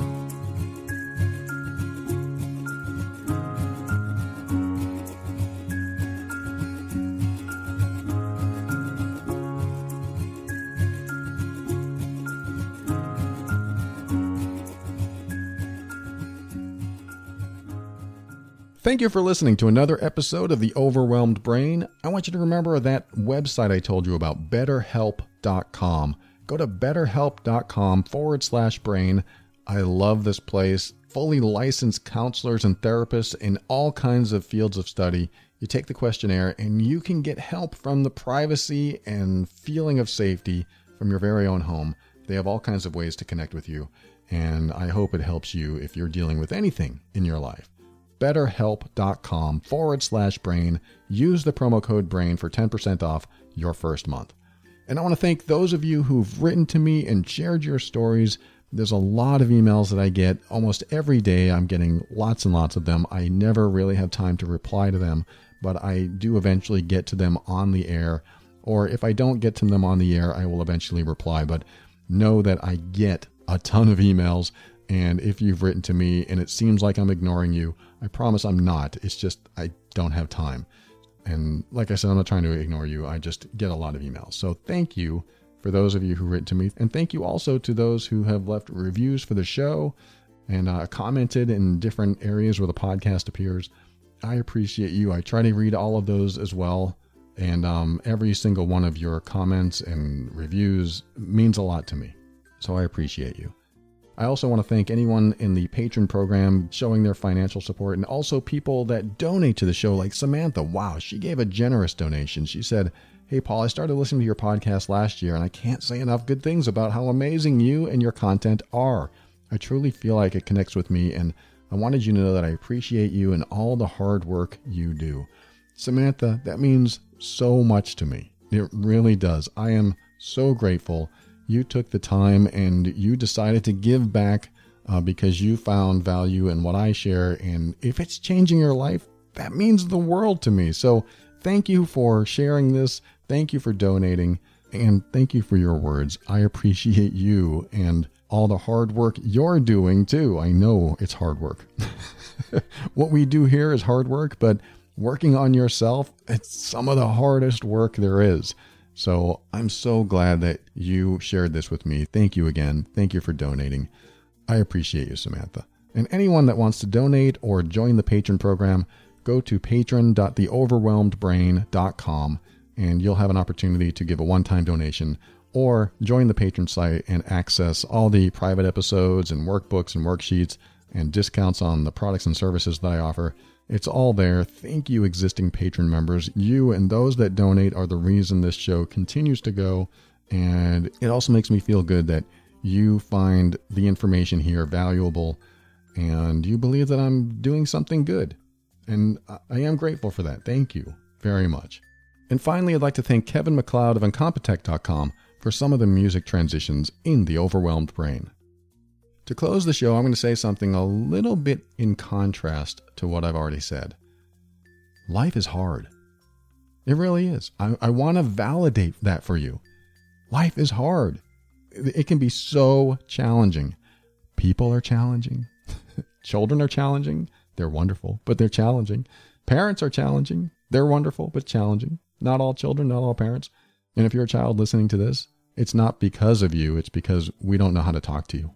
Thank you for listening to another episode of The Overwhelmed Brain. I want you to remember that website I told you about, better help dot com. Go to betterhelp.com forward slash brain. I love this place. Fully licensed counselors and therapists in all kinds of fields of study. You take the questionnaire and you can get help from the privacy and feeling of safety from your very own home. They have all kinds of ways to connect with you, and I hope it helps you if you're dealing with anything in your life. betterhelp.com forward slash brain. Use the promo code BRAIN for ten percent off your first month. And I want to thank those of you who've written to me and shared your stories. There's a lot of emails that I get almost every day. I'm getting lots and lots of them. I never really have time to reply to them, but I do eventually get to them on the air. Or if I don't get to them on the air, I will eventually reply. But know that I get a ton of emails. And if you've written to me and it seems like I'm ignoring you, I promise I'm not. It's just I don't have time. And like I said, I'm not trying to ignore you. I just get a lot of emails. So thank you for those of you who written to me. And thank you also to those who have left reviews for the show and uh, commented in different areas where the podcast appears. I appreciate you. I try to read all of those as well. And um, every single one of your comments and reviews means a lot to me. So I appreciate you. I also want to thank anyone in the patron program showing their financial support, and also people that donate to the show, like Samantha. Wow, she gave a generous donation. She said, "Hey, Paul, I started listening to your podcast last year, and I can't say enough good things about how amazing you and your content are. I truly feel like it connects with me, and I wanted you to know that I appreciate you and all the hard work you do." Samantha, that means so much to me. It really does. I am so grateful you took the time and you decided to give back uh, because you found value in what I share. And if it's changing your life, that means the world to me. So thank you for sharing this. Thank you for donating. And thank you for your words. I appreciate you and all the hard work you're doing too. I know it's hard work. What we do here is hard work, but working on yourself, it's some of the hardest work there is. So I'm so glad that you shared this with me. Thank you again. Thank you for donating. I appreciate you, Samantha. And anyone that wants to donate or join the patron program, go to patron dot the overwhelmed brain dot com and you'll have an opportunity to give a one-time donation or join the patron site and access all the private episodes and workbooks and worksheets and discounts on the products and services that I offer. It's all there. Thank you, existing patron members. You and those that donate are the reason this show continues to go. And it also makes me feel good that you find the information here valuable and you believe that I'm doing something good. And I am grateful for that. Thank you very much. And finally, I'd like to thank Kevin MacLeod of Incompetech dot com for some of the music transitions in The Overwhelmed Brain. To close the show, I'm going to say something a little bit in contrast to what I've already said. Life is hard. It really is. I, I want to validate that for you. Life is hard. It can be so challenging. People are challenging. Children are challenging. They're wonderful, but they're challenging. Parents are challenging. They're wonderful, but challenging. Not all children, not all parents. And if you're a child listening to this, it's not because of you. It's because we don't know how to talk to you.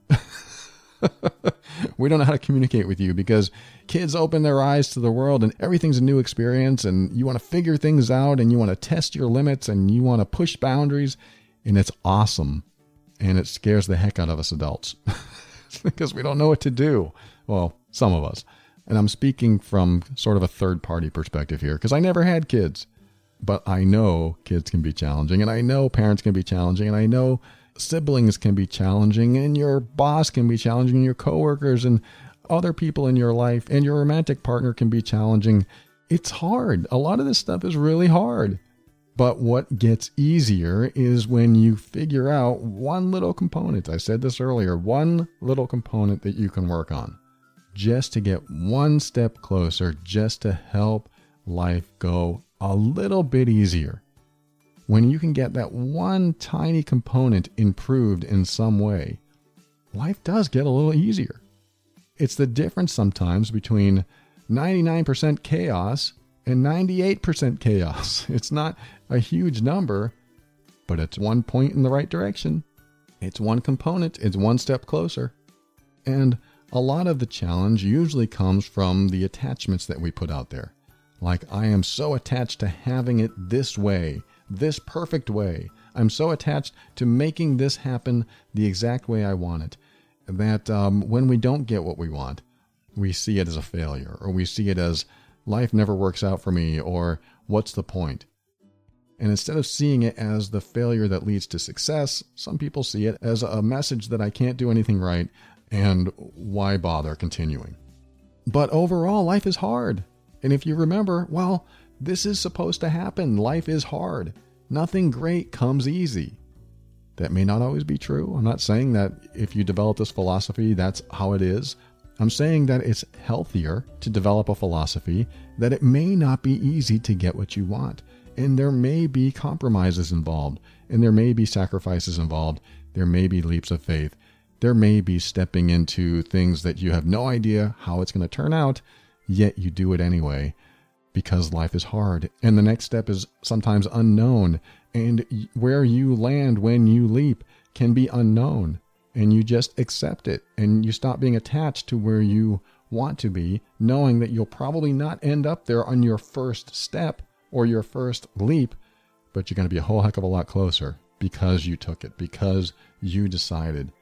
We don't know how to communicate with you because kids open their eyes to the world and everything's a new experience and you want to figure things out and you want to test your limits and you want to push boundaries, and it's awesome. And it scares the heck out of us adults because we don't know what to do. Well, some of us. And I'm speaking from sort of a third party perspective here because I never had kids, but I know kids can be challenging and I know parents can be challenging and I know siblings can be challenging and your boss can be challenging and your coworkers and other people in your life and your romantic partner can be challenging. It's hard. A lot of this stuff is really hard. But what gets easier is when you figure out one little component. I said this earlier, one little component that you can work on just to get one step closer, just to help life go a little bit easier. When you can get that one tiny component improved in some way, life does get a little easier. It's the difference sometimes between ninety-nine percent chaos and ninety-eight percent chaos. It's not a huge number, but it's one point in the right direction. It's one component. It's one step closer. And a lot of the challenge usually comes from the attachments that we put out there. Like, I am so attached to having it this way, this perfect way. I'm so attached to making this happen the exact way I want it, that um, when we don't get what we want, we see it as a failure, or we see it as life never works out for me, or what's the point? And instead of seeing it as the failure that leads to success, some people see it as a message that I can't do anything right, and why bother continuing? But overall, life is hard. And if you remember, well, this is supposed to happen. Life is hard. Nothing great comes easy. That may not always be true. I'm not saying that if you develop this philosophy, that's how it is. I'm saying that it's healthier to develop a philosophy that it may not be easy to get what you want. And there may be compromises involved. And there may be sacrifices involved. There may be leaps of faith. There may be stepping into things that you have no idea how it's going to turn out, yet you do it anyway. Because life is hard, and the next step is sometimes unknown, and where you land when you leap can be unknown, and you just accept it, and you stop being attached to where you want to be, knowing that you'll probably not end up there on your first step or your first leap, but you're going to be a whole heck of a lot closer because you took it, because you decided,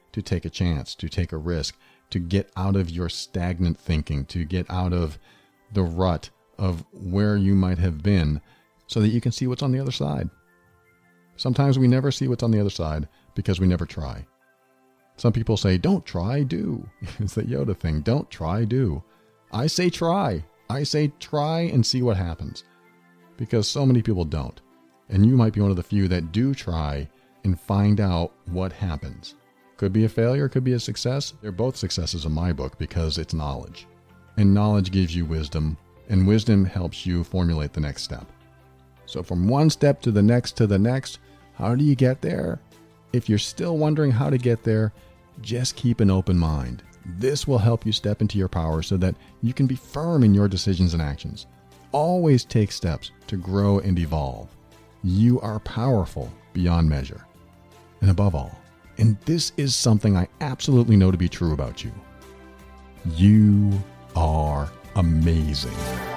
to take a chance, to take a risk, to get out of your stagnant thinking, to get out of the rut of where you might have been so that you can see what's on the other side. Sometimes we never see what's on the other side because we never try. Some people say, don't try, do. It's the Yoda thing. Don't try, do. I say try. I say try and see what happens. Because so many people don't. And you might be one of the few that do try and find out what happens. Could be a failure, could be a success. They're both successes in my book because it's knowledge. And knowledge gives you wisdom, and wisdom helps you formulate the next step. So from one step to the next to the next, how do you get there? If you're still wondering how to get there, just keep an open mind. This will help you step into your power so that you can be firm in your decisions and actions. Always take steps to grow and evolve. You are powerful beyond measure. And above all, and this is something I absolutely know to be true about you, you are amazing.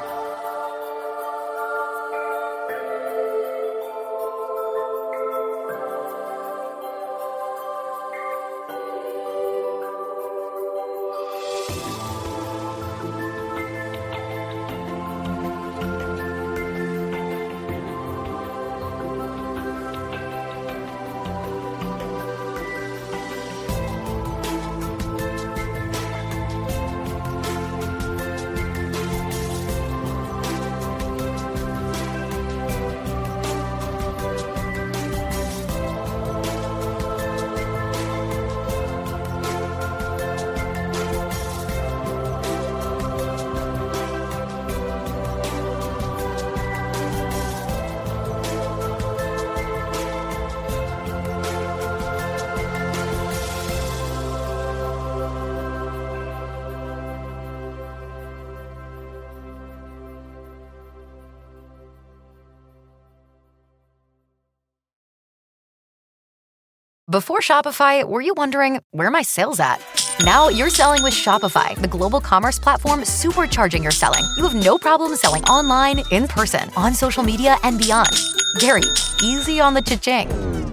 Before Shopify, were you wondering, where are my sales at? Now you're selling with Shopify, the global commerce platform supercharging your selling. You have no problem selling online, in person, on social media, and beyond. Gary, easy on the cha-ching.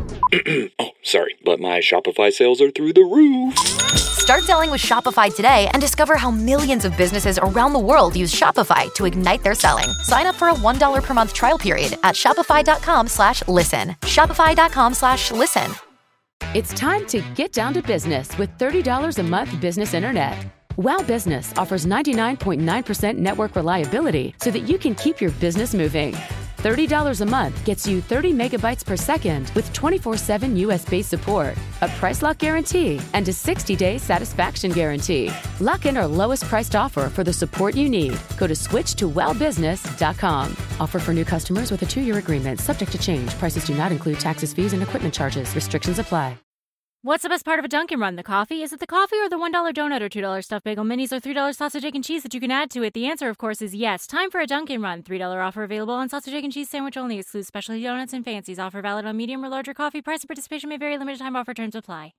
Oh, sorry, but my Shopify sales are through the roof. Start selling with Shopify today and discover how millions of businesses around the world use Shopify to ignite their selling. Sign up for a one dollar per month trial period at shopify.com slash listen. Shopify.com slash listen. It's time to get down to business with thirty dollars a month business internet. Wow Business offers ninety-nine point nine percent network reliability so that you can keep your business moving. thirty dollars a month gets you thirty megabytes per second with twenty-four seven U S-based support, a price lock guarantee, and a sixty day satisfaction guarantee. Lock in our lowest priced offer for the support you need. Go to switch to wow business dot com. Offer for new customers with a two year agreement, subject to change. Prices do not include taxes, fees, and equipment charges. Restrictions apply. What's the best part of a Dunkin' Run? The coffee? Is it the coffee or the one dollar donut or two dollar stuffed bagel minis or three dollar sausage, egg, and cheese that you can add to it? The answer, of course, is yes. Time for a Dunkin' Run. three dollar offer available on sausage, egg, and cheese sandwich only. Excludes specialty donuts and fancies. Offer valid on medium or larger coffee. Price and participation may vary. Limited time offer. Terms apply.